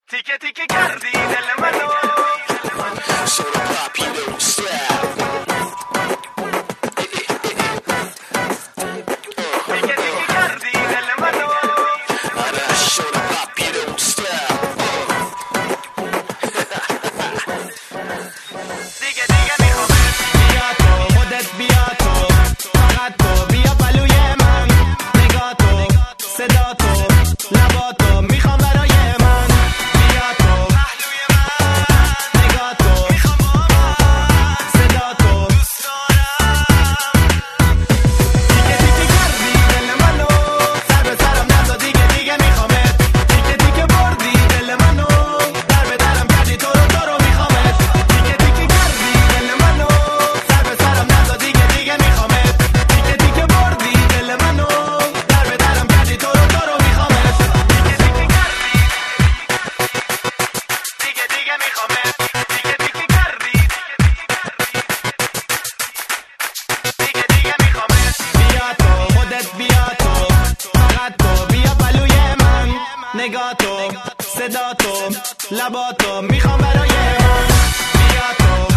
تیکه تیکه کردی دل منو Soda pop, you don't stop. تیکه تیکه کردی دل منو آره soda pop, you don't stop. دیگه میخوام بیا تو خودت بیا تو فقط تو بیا پلوی من نگاه تو صدا تو لبا تو میخوام برای من بیا تو پهلوی من نگاه تو میخوام با من صدا تو دوست دارم تیکه تیکه کردی دل منو سر به سرم نزا دیگه میخوامت تیکه تیکه بردی دل منو در به درم کردی تو رو میخوامت تیکه تیکه کردی دل منو سر به سرم نزا دیگه میخوامت تیکه تیکه بردی دل منو در به درم کردی تو رو میخوامت تیکه تیکه کردی دیگه میخوامت تیکه تیکه کردی دیگه میخوامت بیا تو خودت بیا تو فقط تو بیا پلوی من نگاه تو صدا تو لبا تو میخوام برای من بیا تو